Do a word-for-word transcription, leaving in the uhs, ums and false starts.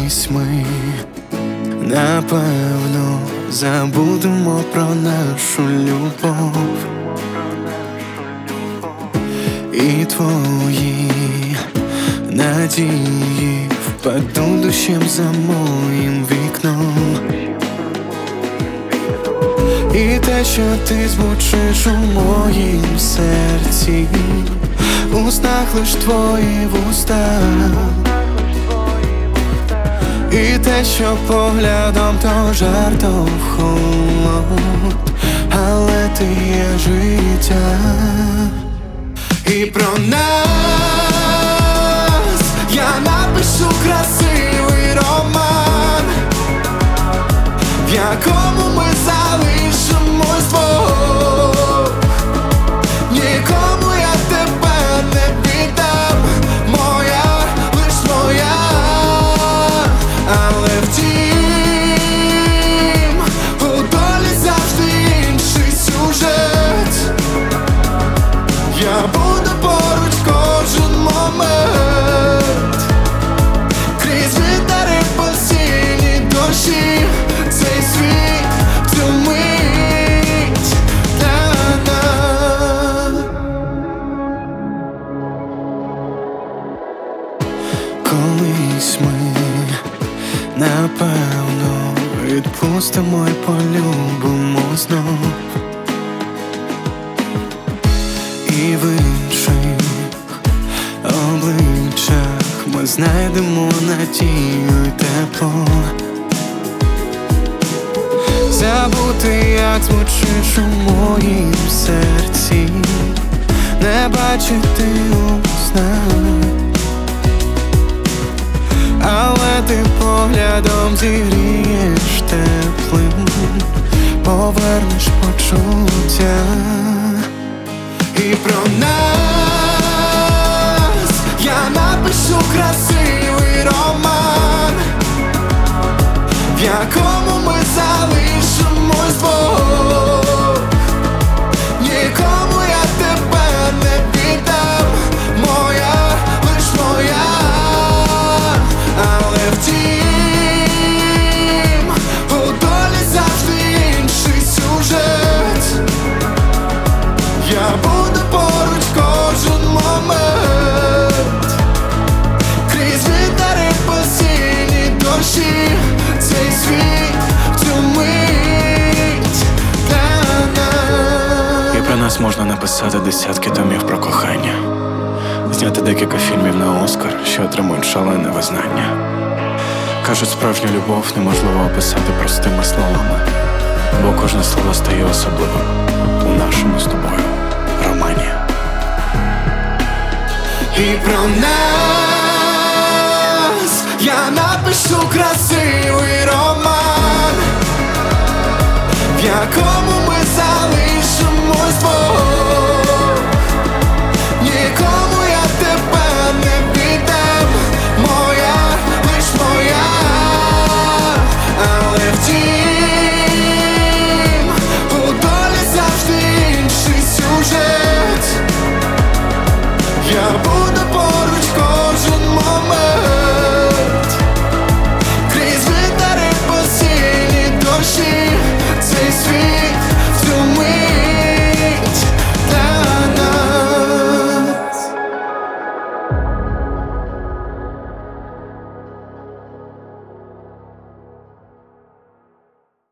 Колись ми, напевно, забудемо про нашу любов, і твої надії впадуть дощем за моїм вікном. І те, що ти звучиш у моїм серці, у снах лиш твої вуста. І те, що поглядом то жар, то в холод, але ти є життя. І про нас я напишу красивий роман, в якому ми залишимось двох. Нікому я тебе не віддам, моя, лиш моя. Але втім, у долі завжди інший сюжет. Я буду поруч кожен момент, крізь вітери по синій дощі, цей світ, цю мить. Та-на. Колись ми, напевно, відпустимо й полюбимо знов. І в інших обличчях ми знайдемо надію й тепло. Забути, як звучиш у моїм серці, не бачити у снах. Але ти поглядом зігрієш теплим, повернеш почуття. І про нас я напишу красивий роман, в якому ми залишимось двох. Нікому я тебе не віддам, моя, лиш моя. Але втім, у долі завжди інший сюжет. Я буду поруч кожен момент, крізь вітери по синій дощі, цей світ, цю мить. Та-на. І про нас можна написати десятки томів про кохання, зняти декілька фільмів на Оскар, що отримують шалене визнання. Кажуть, справжню любов неможливо описати простими словами, бо кожне слово стає особливим у нашому з тобою романі. І про нас я напишу красивий роман, в якому